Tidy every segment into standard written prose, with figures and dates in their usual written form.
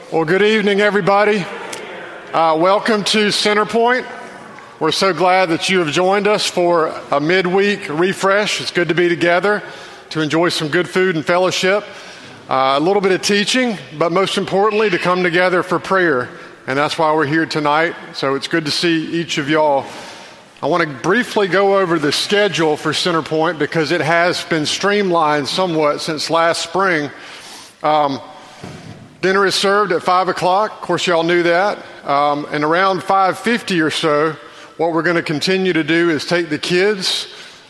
Well, good evening, everybody. Welcome to Centerpoint. We're so glad that you have joined us for a midweek refresh. It's good to be together to enjoy some good food and fellowship, a little bit of teaching, but most importantly, to come together for prayer. And that's why we're here tonight. So it's good to see each of y'all. I want to briefly go over the schedule for Centerpoint because it has been streamlined somewhat since last spring. Dinner is served at 5 o'clock. Of course, y'all knew that. And around 5:50 or so, what we're going to continue to do is take the kids,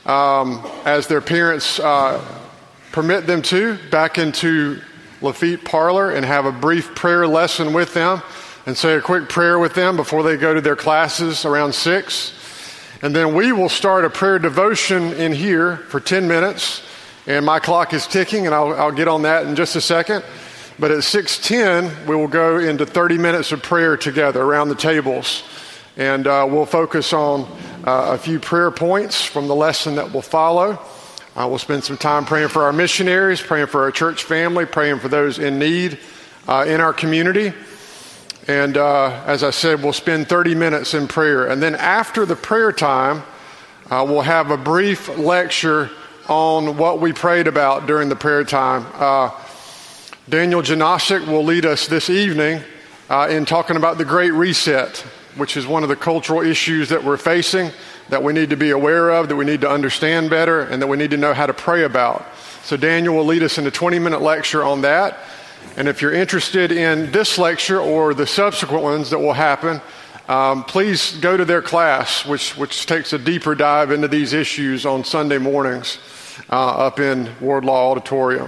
as their parents permit them to, back into Lafitte Parlor and have a brief prayer lesson with them and say a quick prayer with them before they go to their classes around 6. And then we will start a prayer devotion in here for 10 minutes. And my clock is ticking, and I'll get on that in just a second. But at 6:10, we will go into 30 minutes of prayer together around the tables. And we'll focus on a few prayer points from the lesson that will follow. We'll spend some time praying for our missionaries, praying for our church family, praying for those in need in our community. And as I said, we'll spend 30 minutes in prayer. And then after the prayer time, we'll have a brief lecture on what we prayed about during the prayer time. Daniel Janasic will lead us this evening in talking about the Great Reset, which is one of the cultural issues that we're facing, that we need to be aware of, that we need to understand better, and that we need to know how to pray about. So Daniel will lead us in a 20-minute lecture on that. And if you're interested in this lecture or the subsequent ones that will happen, please go to their class, which takes a deeper dive into these issues on Sunday mornings up in Wardlaw Auditorium.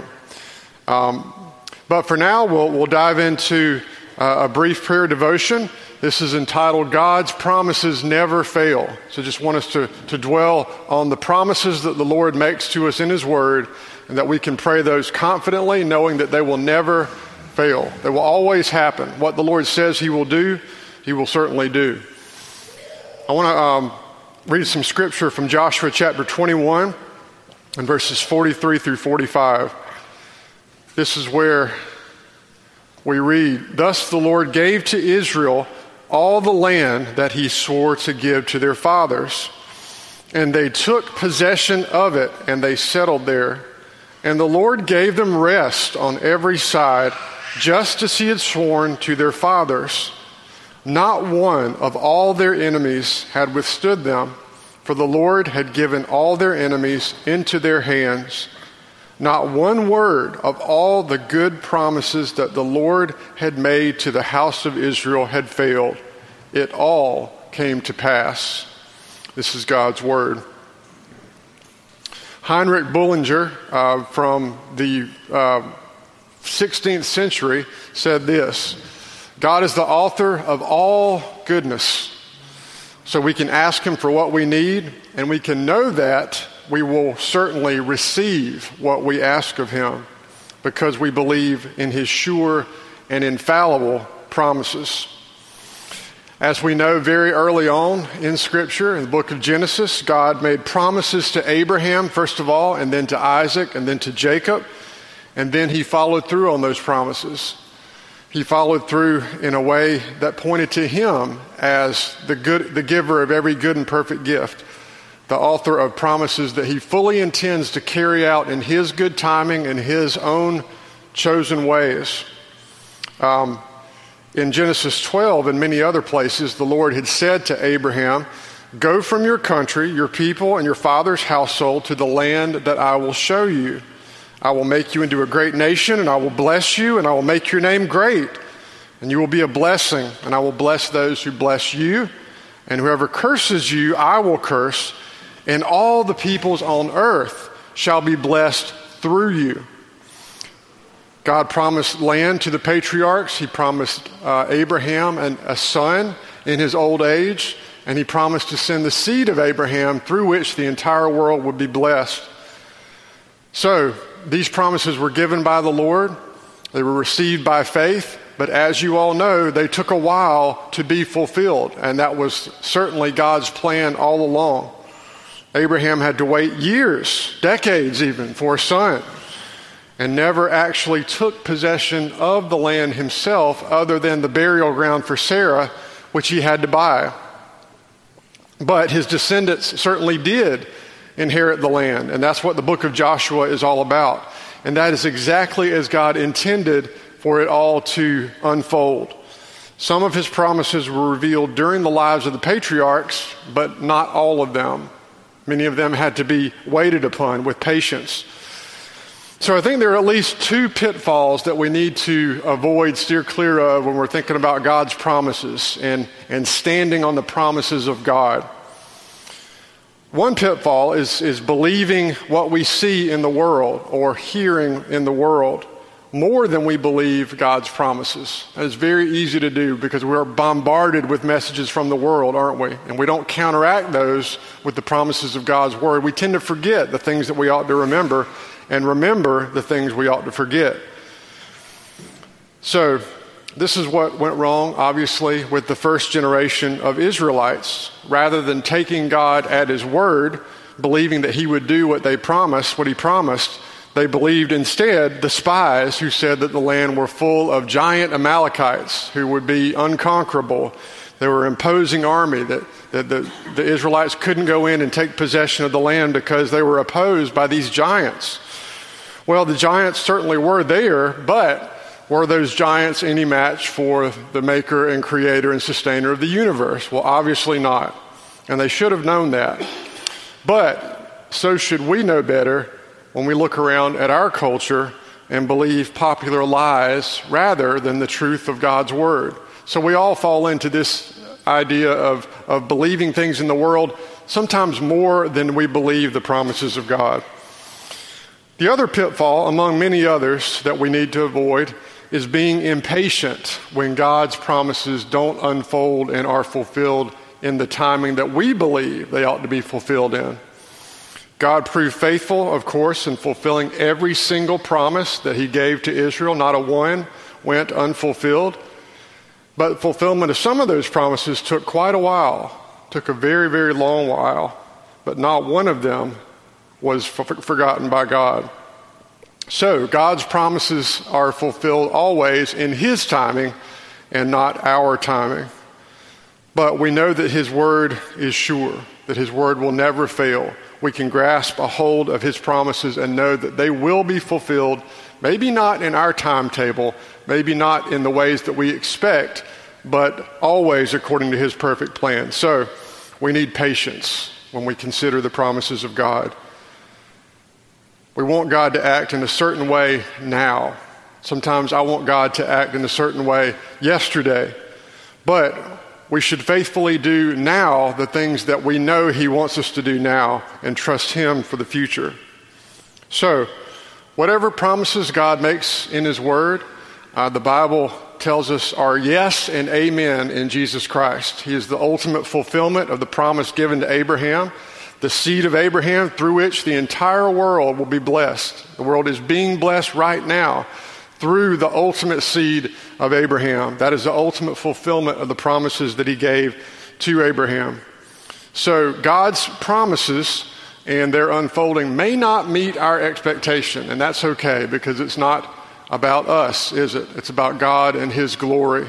But for now, we'll dive into a brief prayer devotion. This is entitled, God's Promises Never Fail. So just want us to dwell on the promises that the Lord makes to us in His Word, and that we can pray those confidently, knowing that they will never fail. They will always happen. What the Lord says He will do, He will certainly do. I want to read some scripture from Joshua chapter 21 and verses 43 through 45. This is where we read, Thus the Lord gave to Israel all the land that He swore to give to their fathers. And they took possession of it, and they settled there. And the Lord gave them rest on every side, just as He had sworn to their fathers. Not one of all their enemies had withstood them, for the Lord had given all their enemies into their hands. Not one word of all the good promises that the Lord had made to the house of Israel had failed. It all came to pass. This is God's word. Heinrich Bullinger from the 16th century said this, God is the author of all goodness. So we can ask Him for what we need, and we can know that we will certainly receive what we ask of Him because we believe in His sure and infallible promises. As we know, very early on in Scripture, in the book of Genesis, God made promises to Abraham, first of all, and then to Isaac, and then to Jacob, and then He followed through on those promises. He followed through in a way that pointed to Him as the giver of every good and perfect gift, the author of promises that He fully intends to carry out in His good timing and His own chosen ways. In Genesis 12 and many other places, the Lord had said to Abraham, Go from your country, your people, and your father's household to the land that I will show you. I will make you into a great nation, and I will bless you, and I will make your name great. And you will be a blessing, and I will bless those who bless you. And whoever curses you, I will curse. And all the peoples on earth shall be blessed through you. God promised land to the patriarchs. He promised Abraham a son in his old age. And He promised to send the seed of Abraham through which the entire world would be blessed. So these promises were given by the Lord. They were received by faith. But as you all know, they took a while to be fulfilled. And that was certainly God's plan all along. Abraham had to wait years, decades even, for a son. and never actually took possession of the land himself other than the burial ground for Sarah, which he had to buy. But his descendants certainly did inherit the land, and that's what the book of Joshua is all about. And that is exactly as God intended for it all to unfold. Some of his promises were revealed during the lives of the patriarchs, but not all of them. Many of them had to be waited upon with patience. So I think there are at least two pitfalls that we need to avoid, steer clear of when we're thinking about God's promises and standing on the promises of God. One pitfall is believing what we see in the world or hearing in the world more than we believe God's promises. That is very easy to do because we're bombarded with messages from the world, aren't we? And we don't counteract those with the promises of God's word. We tend to forget the things that we ought to remember and remember the things we ought to forget. So this is what went wrong, obviously, with the first generation of Israelites. Rather than taking God at his word, believing that he would do what he promised, they believed instead the spies who said that the land were full of giant Amalekites who would be unconquerable. They were an imposing army that the Israelites couldn't go in and take possession of the land because they were opposed by these giants. Well, the giants certainly were there, but were those giants any match for the maker and creator and sustainer of the universe? Well, obviously not. And they should have known that. But so should we know better when we look around at our culture and believe popular lies rather than the truth of God's word. So we all fall into this idea of believing things in the world, sometimes more than we believe the promises of God. The other pitfall, among many others that we need to avoid, is being impatient when God's promises don't unfold and are fulfilled in the timing that we believe they ought to be fulfilled in. God proved faithful, of course, in fulfilling every single promise that he gave to Israel. Not a one went unfulfilled. But fulfillment of some of those promises took quite a while, took a very, very long while, but not one of them was forgotten by God. So God's promises are fulfilled always in his timing and not our timing. But we know that his word is sure, that his word will never fail. We can grasp a hold of his promises and know that they will be fulfilled, maybe not in our timetable, maybe not in the ways that we expect, but always according to his perfect plan. So we need patience when we consider the promises of God. We want God to act in a certain way now. Sometimes I want God to act in a certain way yesterday. But we should faithfully do now the things that we know he wants us to do now and trust him for the future. So, whatever promises God makes in his word, the Bible tells us are yes and amen in Jesus Christ. He is the ultimate fulfillment of the promise given to Abraham, the seed of Abraham through which the entire world will be blessed. The world is being blessed right now through the ultimate seed of Abraham. That is the ultimate fulfillment of the promises that he gave to Abraham. So God's promises and their unfolding may not meet our expectation, and that's okay because it's not about us, is it? It's about God and his glory.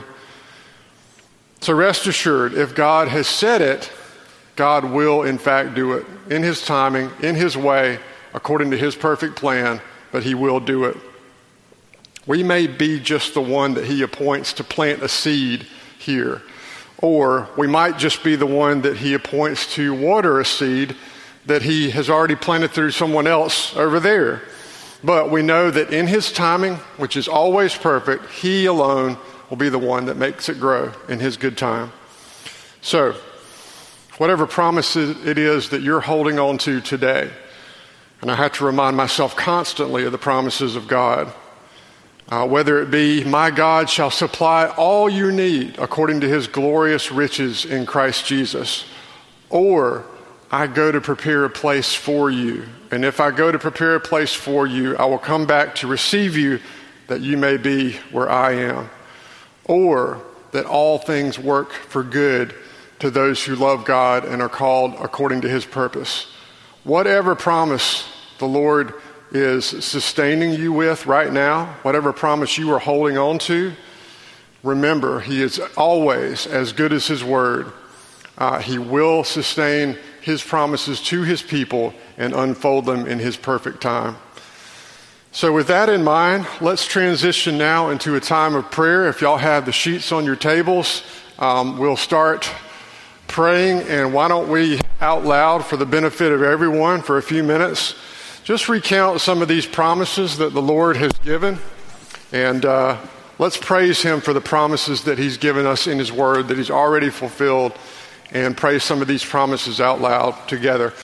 So rest assured, if God has said it, God will in fact do it in his timing, in his way, according to his perfect plan, but he will do it. We may be just the one that he appoints to plant a seed here, or we might just be the one that he appoints to water a seed that he has already planted through someone else over there. But we know that in his timing, which is always perfect, he alone will be the one that makes it grow in his good time. So, whatever promise it is that you're holding on to today, and I have to remind myself constantly of the promises of God, whether it be, my God shall supply all your need according to his glorious riches in Christ Jesus, or I go to prepare a place for you. And if I go to prepare a place for you, I will come back to receive you that you may be where I am. Or that all things work for good to those who love God and are called according to his purpose. Whatever promise the Lord is sustaining you with right now, whatever promise you are holding on to, remember, he is always as good as his word. He will sustain his promises to his people and unfold them in his perfect time. So with that in mind, let's transition now into a time of prayer. If y'all have the sheets on your tables, we'll start praying, and why don't we out loud, for the benefit of everyone, for a few minutes, just recount some of these promises that the Lord has given, and let's praise him for the promises that he's given us in his word that he's already fulfilled, and pray some of these promises out loud together.